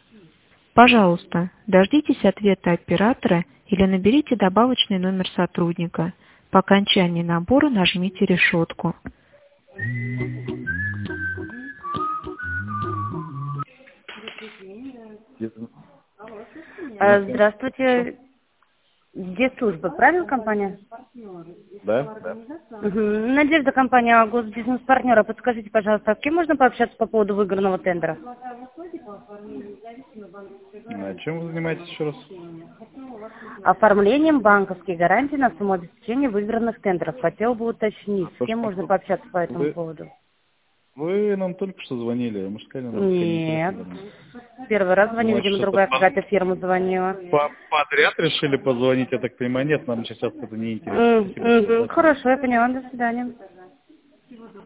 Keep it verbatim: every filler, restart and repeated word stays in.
Пожалуйста, дождитесь ответа оператора или наберите добавочный номер сотрудника. По окончании набора нажмите решетку. А, Здравствуйте. Где служба? Правильно компания? Да, да. Угу. Надежда, компания госбизнес-партнера. Подскажите, пожалуйста, с кем можно пообщаться по поводу выигранного тендера? А чем вы занимаетесь еще раз? Оформлением банковских гарантий на сумму обеспечения выигранных тендеров. Хотел бы уточнить, с кем можно пообщаться по этому Вы, поводу? вы нам только что звонили, мужская или Нет. Первый раз звоню, Ну, а видимо, что-то другая по- какая-то фирма звонила. по- Подряд решили позвонить, я так понимаю. Нет, нам сейчас это не интересно. М, Спасибо, что мгм. позвонили. Хорошо, я поняла. До свидания.